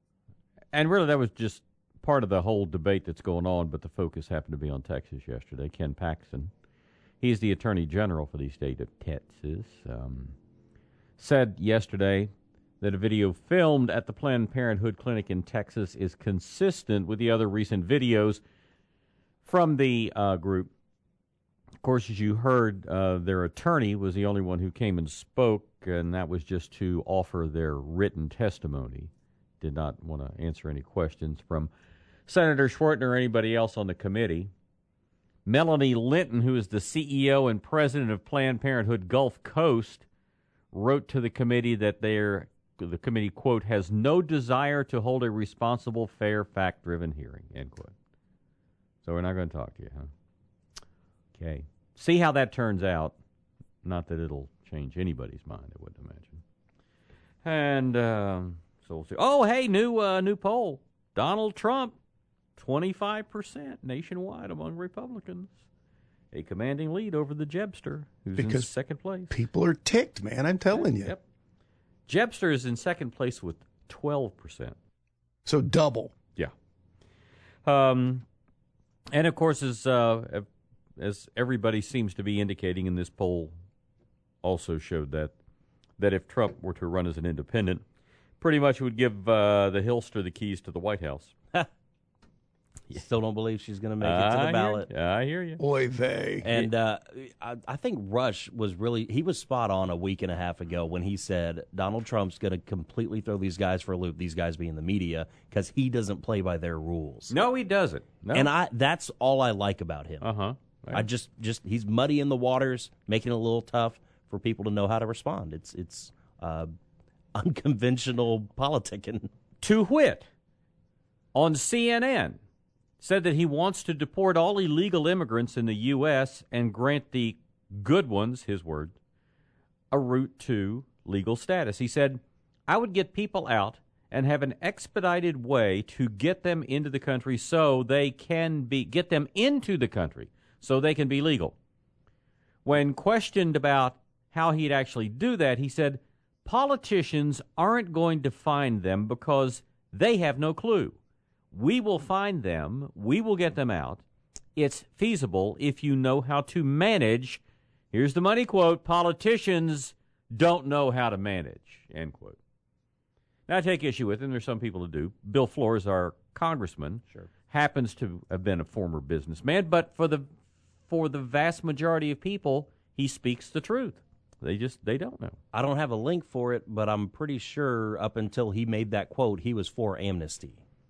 And really that was just part of the whole debate that's going on, but the focus happened to be on Texas yesterday. Ken Paxton, he's the Attorney General for the state of Texas, um, said yesterday that a video filmed at the Planned Parenthood clinic in Texas is consistent with the other recent videos from the uh, group. Of course, as you heard, uh, their attorney was the only one who came and spoke, and that was just to offer their written testimony. did not want to answer any questions from Senator Schwertner or anybody else on the committee. Melanie Linton, who is the C E O and president of Planned Parenthood Gulf Coast, wrote to the committee that their the committee, quote, has no desire to hold a responsible, fair, fact-driven hearing, end quote. So we're not going to talk to you, huh? Okay. See how that turns out. Not that it'll change anybody's mind, I wouldn't imagine. And um, so we'll see. Oh, hey, new uh, new poll. Donald Trump, twenty-five percent nationwide among Republicans. A commanding lead over the Jebster, who's because in second place. People are ticked, man. I'm telling you. Yep. Jebster is in second place with twelve percent. So double. Yeah. Um, and, of course, as, uh, as everybody seems to be indicating in this poll, also showed that that if Trump were to run as an independent, pretty much would give uh, the Hillster the keys to the White House. You still don't believe she's going to make it to the I ballot? Hear, I hear you. Oy vey. And uh, I, I think Rush was really, he was spot on a week and a half ago when he said Donald Trump's going to completely throw these guys for a loop, these guys being the media, because he doesn't play by their rules. No, he doesn't. No. And I that's all I like about him. Uh-huh. Right. I just, just he's muddy in the waters, making it a little tough for people to know how to respond. It's, it's uh, unconventional politicking. To wit, on C N N, said that he wants to deport all illegal immigrants in the U S and grant the good ones, his word, a route to legal status. He said, I would get people out and have an expedited way to get them into the country so they can be, get them into the country so they can be legal. When questioned about how he'd actually do that, he said, politicians aren't going to find them because they have no clue. We will find them. We will get them out. It's feasible if you know how to manage. Here's the money quote. Politicians don't know how to manage, end quote. Now, I take issue with it, and there's some people who do. Bill Flores, our congressman, sure. happens to have been a former businessman, but for the for the vast majority of people, he speaks the truth. They just, they don't know. I don't have a link for it, but I'm pretty sure up until he made that quote, he was for amnesty.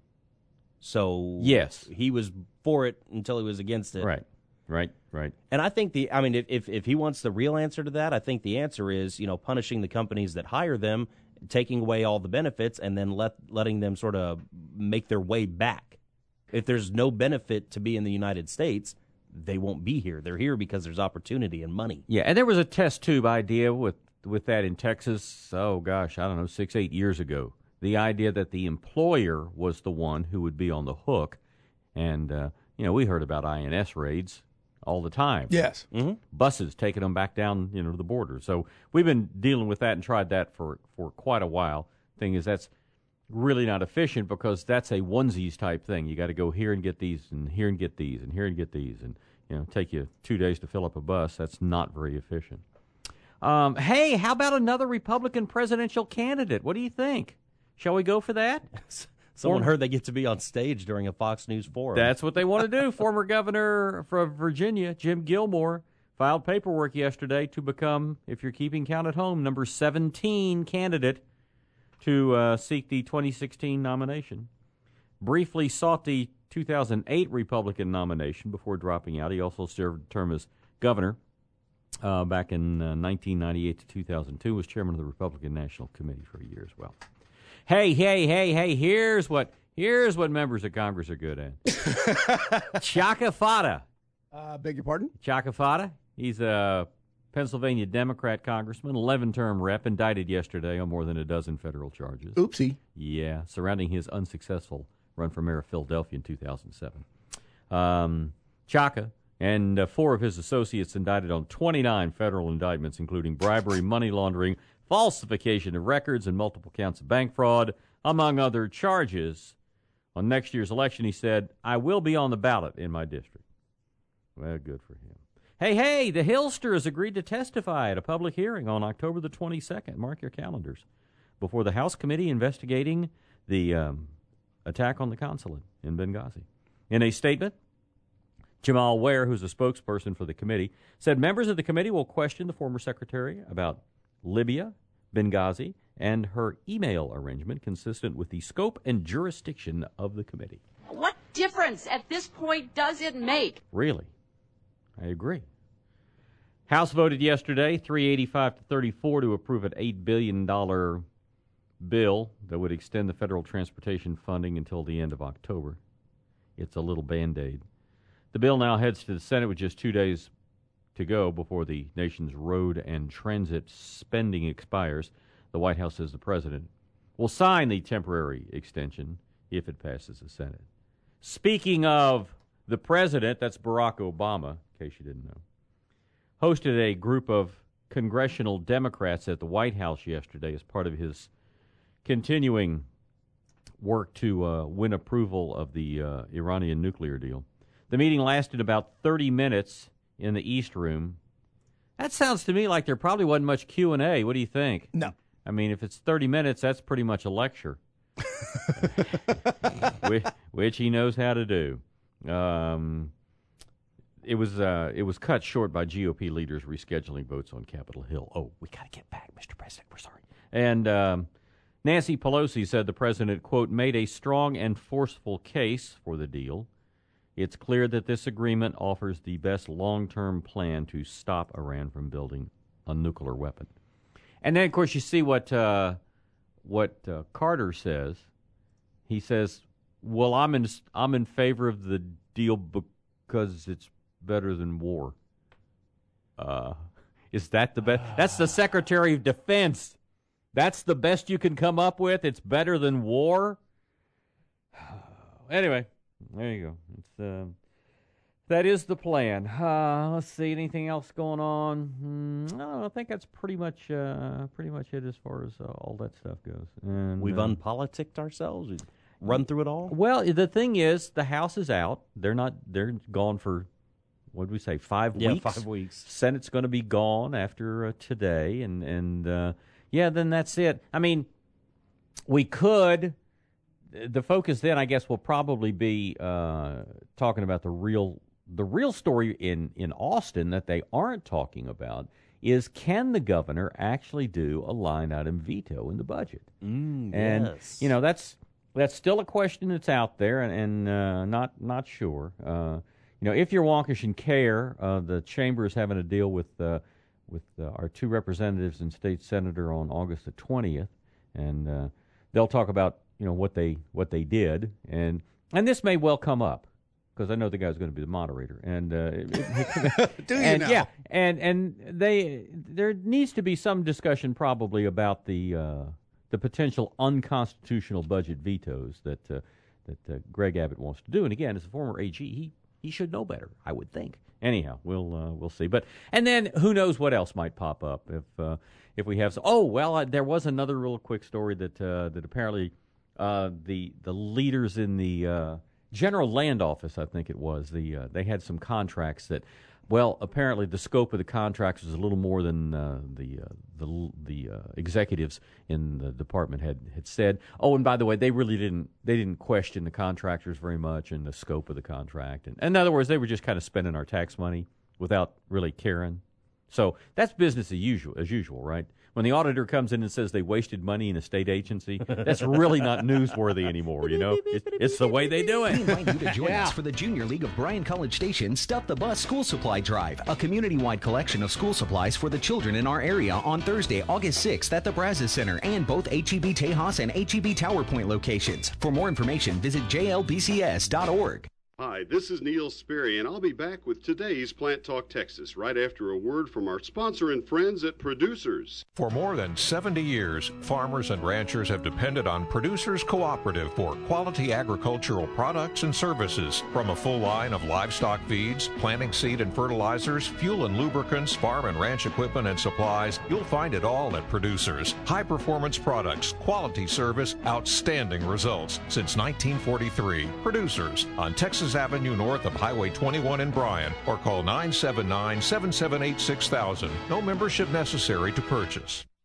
So yes, he was for it until he was against it. Right, right, right. And I think the, I mean, if if he wants the real answer to that, I think the answer is, you know, punishing the companies that hire them, taking away all the benefits, and then let letting them sort of make their way back. If there's no benefit to be in the United States, they won't be here. They're here because there's opportunity and money. Yeah, and there was a test tube idea with with that in Texas. Oh gosh, I don't know, six, eight years ago. The idea that the employer was the one who would be on the hook. And, uh, you know, we heard about I N S raids all the time. Yes. Mm-hmm. Buses taking them back down, you know, to the border. So we've been dealing with that and tried that for, for quite a while. Thing is, that's really not efficient because that's a onesies type thing. You got to go here and get these and here and get these and here and get these. And, you know, take you two days to fill up a bus. That's not very efficient. Um, hey, how about another Republican presidential candidate? What do you think? Shall we go for that? Someone Former, heard they get to be on stage during a Fox News forum. That's what they want to do. Former governor from Virginia, Jim Gilmore, filed paperwork yesterday to become, if you're keeping count at home, number seventeen candidate to uh, seek the twenty sixteen nomination. Briefly sought the two thousand eight Republican nomination before dropping out. He also served a term as governor uh, back in uh, nineteen ninety-eight to two thousand two, was chairman of the Republican National Committee for a year as well. Hey, hey, hey, hey, here's what here's what members of Congress are good at. Chaka Fada. Uh, beg your pardon? Chaka Fada. He's a Pennsylvania Democrat congressman, eleven-term rep, indicted yesterday on more than a dozen federal charges. Oopsie. Yeah, surrounding his unsuccessful run for mayor of Philadelphia in two thousand seven. Um, Chaka and uh, four of his associates indicted on twenty-nine federal indictments, including bribery, money laundering, falsification of records, and multiple counts of bank fraud, among other charges. On next year's election, he said, I will be on the ballot in my district. Well, good for him. Hey, hey, the Hillster has agreed to testify at a public hearing on October the twenty-second. Mark your calendars. Before the House committee investigating the um, attack on the consulate in Benghazi. In a statement, Jamal Ware, who's a spokesperson for the committee, said members of the committee will question the former secretary about Libya, Benghazi, and her email arrangement consistent with the scope and jurisdiction of the committee. What difference at this point does it make? Really? I agree. House voted yesterday, three eighty-five to thirty-four, to approve an eight billion dollars bill that would extend the federal transportation funding until the end of October. It's a little Band-Aid. The bill now heads to the Senate with just two days to go before the nation's road and transit spending expires. The White House says the president will sign the temporary extension if it passes the Senate. Speaking of the president, that's Barack Obama, in case you didn't know, hosted a group of congressional Democrats at the White House yesterday as part of his continuing work to uh, win approval of the uh, Iranian nuclear deal. The meeting lasted about thirty minutes in the East Room. That sounds to me like there probably wasn't much Q and A. What do you think? No. I mean, if it's thirty minutes, that's pretty much a lecture, which, which he knows how to do. Um, it was uh, it was cut short by G O P leaders rescheduling votes on Capitol Hill. Oh, we got to get back, Mister President. We're sorry. And um, Nancy Pelosi said the president, quote, made a strong and forceful case for the deal. It's clear that this agreement offers the best long-term plan to stop Iran from building a nuclear weapon. And then, of course, you see what uh, what uh, Carter says. He says, well, I'm in, I'm in favor of the deal because it's better than war. Uh, is that the best? That's the Secretary of Defense. That's the best you can come up with? It's better than war? Anyway, there you go. It's uh, that is the plan. Uh, let's see, anything else going on? Hmm, no, I think that's pretty much uh, pretty much it as far as uh, all that stuff goes. And We've uh, unpoliticked ourselves. We've run through it all. Well, the thing is, the House is out. They're not. They're gone for, what did we say, five Yeah, weeks? five weeks. Senate's going to be gone after uh, today, and and uh, yeah, then that's it. I mean, we could. The focus then, I guess, will probably be uh, talking about the real the real story in in Austin that they aren't talking about is, can the governor actually do a line item veto in the budget? Mm, and yes. you know, that's that's still a question that's out there, and, and uh, not not sure. Uh, you know, if you're Waukesha and Care, uh, the chamber is having a deal with uh, with uh, our two representatives and state senator on August the twentieth, and uh, they'll talk about, you know, what they what they did, and and this may well come up because I know the guy's going to be the moderator, and uh, it, it, do you and, now? Yeah, and and they there needs to be some discussion probably about the uh, the potential unconstitutional budget vetoes that uh, that uh, Greg Abbott wants to do, and again, as a former A G, he he should know better, I would think. Anyhow, we'll uh, we'll see, but and then who knows what else might pop up if uh, if we have some, oh well, uh, there was another real quick story that uh, that apparently. Uh, the the leaders in the uh, General Land Office, I think it was, the uh, they had some contracts that, well, apparently the scope of the contracts was a little more than uh, the uh, the the uh, executives in the department had, had said. Oh, and by the way, they really didn't they didn't question the contractors very much and the scope of the contract. And, and in other words, they were just kind of spending our tax money without really caring. So that's business as usual, as usual, right? When the auditor comes in and says they wasted money in a state agency, that's really not newsworthy anymore, you know? It's, it's the way they do it. We invite you to join Yeah. us for the Junior League of Bryan College Station Stuff the Bus School Supply Drive, a community-wide collection of school supplies for the children in our area on Thursday, August sixth at the Brazos Center and both H E B Tejas and H E B Tower Point locations. For more information, visit j l b c s dot org. Hi, this is Neil Sperry, and I'll be back with today's Plant Talk Texas right after a word from our sponsor and friends at Producers. For more than seventy years, farmers and ranchers have depended on Producers Cooperative for quality agricultural products and services. From a full line of livestock feeds, planting seed and fertilizers, fuel and lubricants, farm and ranch equipment and supplies, you'll find it all at Producers. High-performance products, quality service, outstanding results. Since nineteen forty-three, Producers on Texas Avenue north of Highway twenty-one in Bryan, or call nine seven nine, seven seven eight, six thousand. No membership necessary to purchase.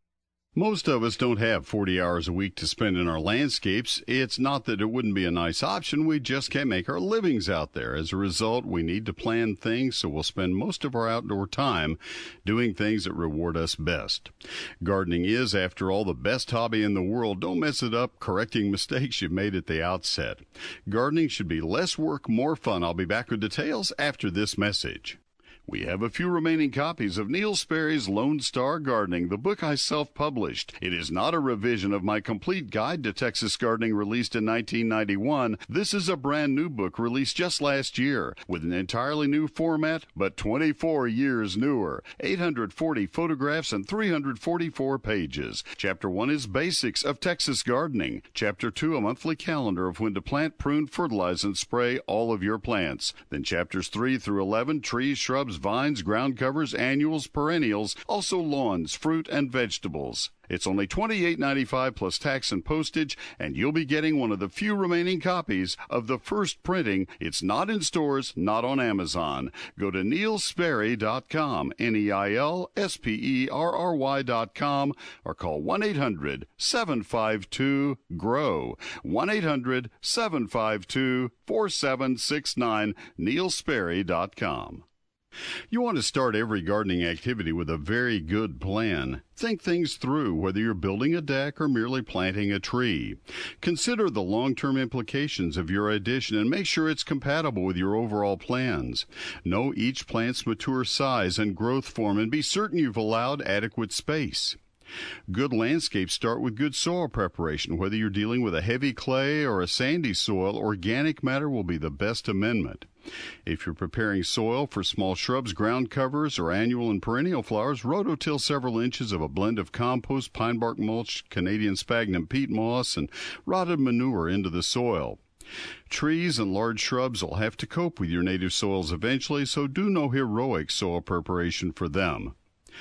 Most of us don't have forty hours a week to spend in our landscapes. It's not that it wouldn't be a nice option, we just can't make our livings out there. As a result, we need to plan things so we'll spend most of our outdoor time doing things that reward us best. Gardening is, after all, the best hobby in the world. Don't mess it up correcting mistakes you've made at the outset. Gardening should be less work, more fun. I'll be back with details after this message. We have a few remaining copies of Neil Sperry's Lone Star Gardening, the book I self-published. It is not a revision of my complete guide to Texas gardening released in nineteen ninety-one. This is a brand new book released just last year with an entirely new format, but twenty-four years newer. eight hundred forty photographs and three hundred forty-four pages. Chapter one is Basics of Texas Gardening. Chapter two, a monthly calendar of when to plant, prune, fertilize, and spray all of your plants. Then chapters three through eleven, trees, shrubs, vines, ground covers, annuals, perennials, also lawns, fruit, and vegetables. It's only twenty-eight ninety-five plus tax and postage, and you'll be getting one of the few remaining copies of the first printing. It's not in stores, not on Amazon. Go to neil sperry dot com, N E I L S P E R R Y dot com, or call one eight hundred seven five two G R O W, one eight hundred seven five two four seven six nine, neil sperry dot com. You want to start every gardening activity with a very good plan. Think things through, whether you're building a deck or merely planting a tree. Consider the long-term implications of your addition and make sure it's compatible with your overall plans. Know each plant's mature size and growth form and be certain you've allowed adequate space. Good landscapes start with good soil preparation. Whether you're dealing with a heavy clay or a sandy soil, organic matter will be the best amendment. If you're preparing soil for small shrubs, ground covers, or annual and perennial flowers, rototill several inches of a blend of compost, pine bark mulch, Canadian sphagnum peat moss, and rotted manure into the soil. Trees and large shrubs will have to cope with your native soils eventually, so do no heroic soil preparation for them.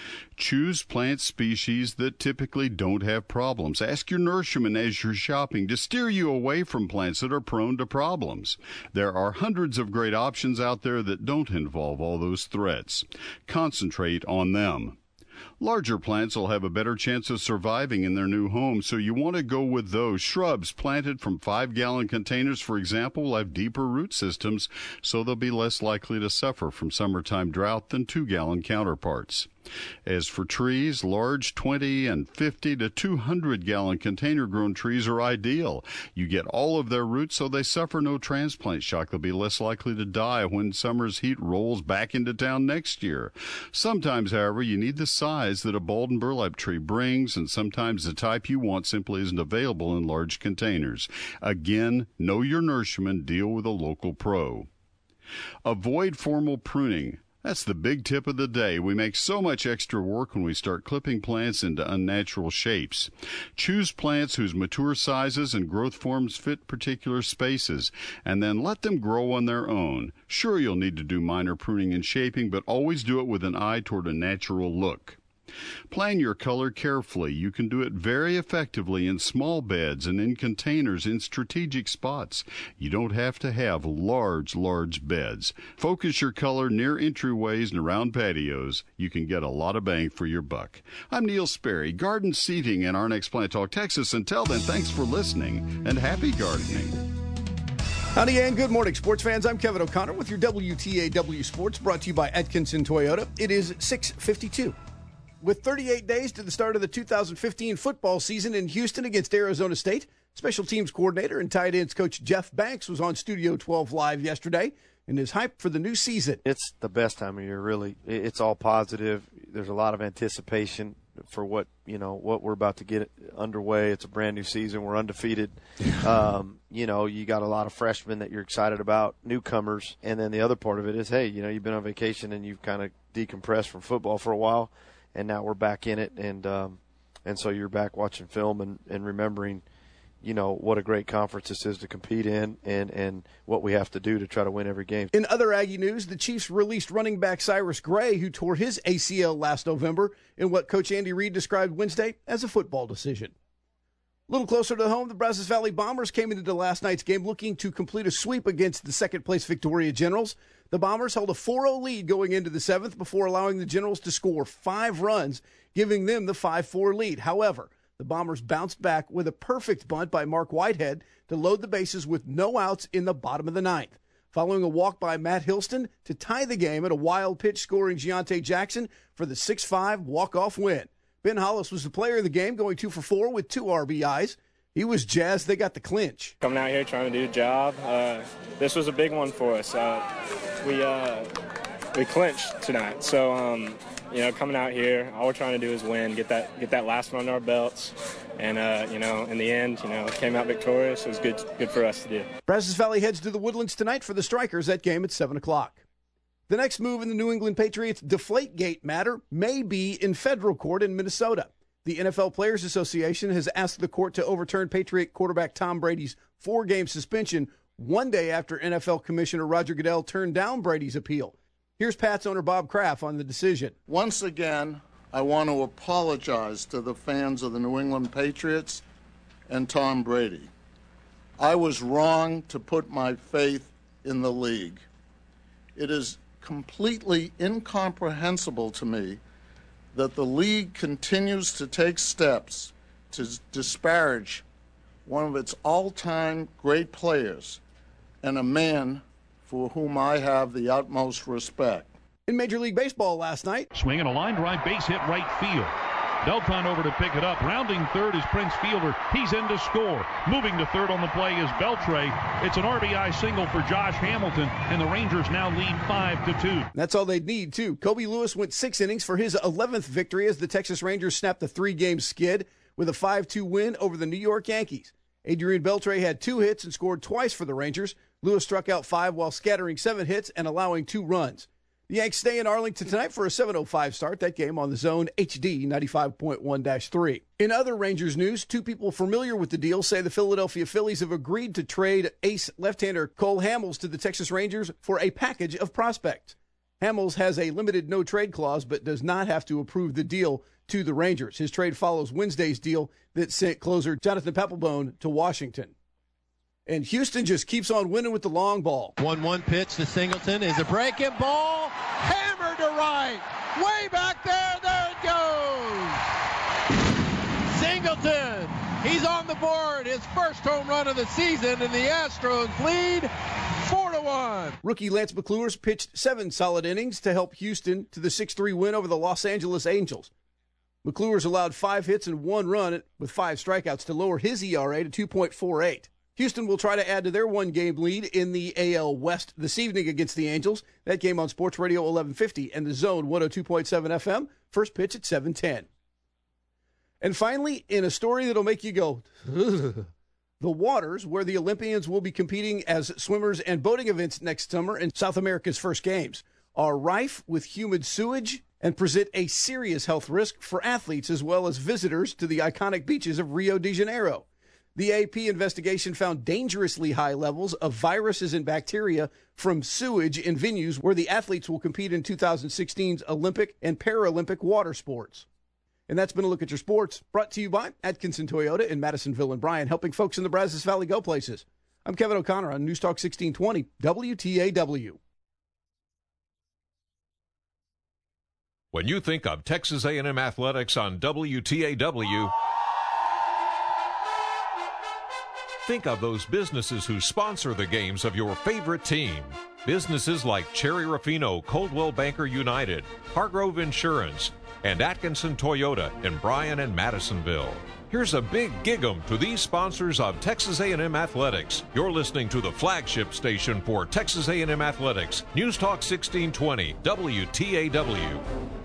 Choose plant species that typically don't have problems. Ask your nurseryman as you're shopping to steer you away from plants that are prone to problems. There are hundreds of great options out there that don't involve all those threats. Concentrate on them. Larger plants will have a better chance of surviving in their new home, so you want to go with those. Shrubs planted from five-gallon containers, for example, will have deeper root systems, so they'll be less likely to suffer from summertime drought than two-gallon counterparts. As for trees, large twenty and fifty to two hundred gallon container-grown trees are ideal. You get all of their roots so they suffer no transplant shock. They'll be less likely to die when summer's heat rolls back into town next year. Sometimes, however, you need the size that a bald and burlap tree brings, and sometimes the type you want simply isn't available in large containers. Again, know your nurseryman. Deal with a local pro. Avoid formal pruning. That's the big tip of the day. We make so much extra work when we start clipping plants into unnatural shapes. Choose plants whose mature sizes and growth forms fit particular spaces, and then let them grow on their own. Sure, you'll need to do minor pruning and shaping, but always do it with an eye toward a natural look. Plan your color carefully. You can do it very effectively in small beds and in containers in strategic spots. You don't have to have large, large beds. Focus your color near entryways and around patios. You can get a lot of bang for your buck. I'm Neil Sperry, Garden Seating in our next Plant Talk Texas. Until then, thanks for listening and happy gardening. Howdy and good morning, sports fans. I'm Kevin O'Connor with your W T A W Sports, brought to you by Atkinson Toyota. It is six fifty-two. With thirty-eight days to the start of the two thousand fifteen football season in Houston against Arizona State, special teams coordinator and tight ends coach Jeff Banks was on Studio twelve Live yesterday and is hyped for the new season. It's the best time of year, really. It's all positive. There's a lot of anticipation for what, you know, what we're about to get underway. It's a brand new season. We're undefeated. um, you know, you got a lot of freshmen that you're excited about, newcomers. And then the other part of it is, hey, you know, you've been on vacation and you've kind of decompressed from football for a while. And now we're back in it, and um, and so you're back watching film and, and remembering, you know, what a great conference this is to compete in and, and what we have to do to try to win every game. In other Aggie news, the Chiefs released running back Cyrus Gray, who tore his A C L last November in what Coach Andy Reid described Wednesday as a football decision. A little closer to home, the Brazos Valley Bombers came into last night's game looking to complete a sweep against the second-place Victoria Generals. The Bombers held a four oh lead going into the seventh before allowing the Generals to score five runs, giving them the five four lead. However, the Bombers bounced back with a perfect bunt by Mark Whitehead to load the bases with no outs in the bottom of the ninth. Following a walk by Matt Hilston to tie the game and a wild pitch scoring Giante Jackson for the six five walk-off win. Ben Hollis was the player of the game, going two for four with two R B Is. He was jazzed they got the clinch. Coming out here trying to do the job. Uh, this was a big one for us. Uh, we uh, we clinched tonight. So, um, you know, coming out here, all we're trying to do is win, get that get that last one under our belts. And, uh, you know, in the end, you know, came out victorious. It was good, good for us to do. Brazos Valley heads to the Woodlands tonight for the Strikers. That game at seven o'clock. The next move in the New England Patriots Deflategate matter may be in federal court in Minnesota. The N F L Players Association has asked the court to overturn Patriot quarterback Tom Brady's four-game suspension one day after N F L Commissioner Roger Goodell turned down Brady's appeal. Here's Pats owner Bob Kraft on the decision. Once again, I want to apologize to the fans of the New England Patriots and Tom Brady. I was wrong to put my faith in the league. It is completely incomprehensible to me that the league continues to take steps to disparage one of its all-time great players and a man for whom I have the utmost respect. In Major League Baseball last night. Swinging a line drive, base hit right field. Beltran over to pick it up. Rounding third is Prince Fielder. He's in to score. Moving to third on the play is Beltre. It's an R B I single for Josh Hamilton, and the Rangers now lead five to two. That's all they'd need, too. Kobe Lewis went six innings for his eleventh victory as the Texas Rangers snapped a three-game skid with a five two win over the New York Yankees. Adrian Beltre had two hits and scored twice for the Rangers. Lewis struck out five while scattering seven hits and allowing two runs. The Yanks stay in Arlington tonight for a seven oh five start. That game on the Zone H D ninety-five point one dash three. In other Rangers news, two people familiar with the deal say the Philadelphia Phillies have agreed to trade ace left-hander Cole Hamels to the Texas Rangers for a package of prospects. Hamels has a limited no-trade clause but does not have to approve the deal to the Rangers. His trade follows Wednesday's deal that sent closer Jonathan Papelbon to Washington. And Houston just keeps on winning with the long ball. one one pitch to Singleton is a breaking ball. Hammered to right. Way back there. There it goes. Singleton. He's on the board. His first home run of the season, and the Astros lead four to one. Rookie Lance McClure's pitched seven solid innings to help Houston to the six three win over the Los Angeles Angels. McClure's allowed five hits and one run with five strikeouts to lower his E R A to two point four eight. Houston will try to add to their one-game lead in the A L West this evening against the Angels. That game on Sports Radio eleven fifty and the Zone one oh two point seven F M. First pitch at seven ten. And finally, in a story that'll make you go, the waters where the Olympians will be competing as swimmers and boating events next summer in South America's first games are rife with humid sewage and present a serious health risk for athletes as well as visitors to the iconic beaches of Rio de Janeiro. The A P investigation found dangerously high levels of viruses and bacteria from sewage in venues where the athletes will compete in two thousand sixteen's Olympic and Paralympic water sports. And that's been a look at your sports, brought to you by Atkinson Toyota in Madisonville and Bryan, helping folks in the Brazos Valley go places. I'm Kevin O'Connor on News Talk sixteen twenty W T A W. When you think of Texas A and M athletics on W T A W, think of those businesses who sponsor the games of your favorite team. Businesses like Cherry Rafino, Coldwell Banker United, Hargrove Insurance, and Atkinson Toyota in Bryan and Madisonville. Here's a big gig-em to these sponsors of Texas A and M Athletics. You're listening to the flagship station for Texas A and M Athletics, News Talk sixteen twenty W T A W.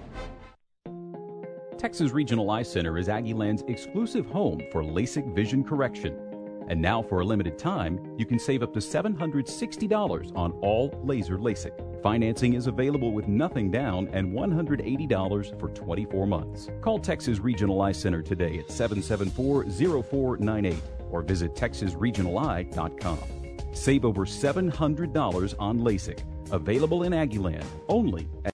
Texas Regional Eye Center is Aggieland's exclusive home for LASIK vision correction. And now, for a limited time, you can save up to seven hundred sixty dollars on all laser LASIK. Financing is available with nothing down and one hundred eighty dollars for twenty-four months. Call Texas Regional Eye Center today at seven seven four, zero four nine eight or visit texas regional eye dot com. Save over seven hundred dollars on LASIK. Available in Aggieland, only at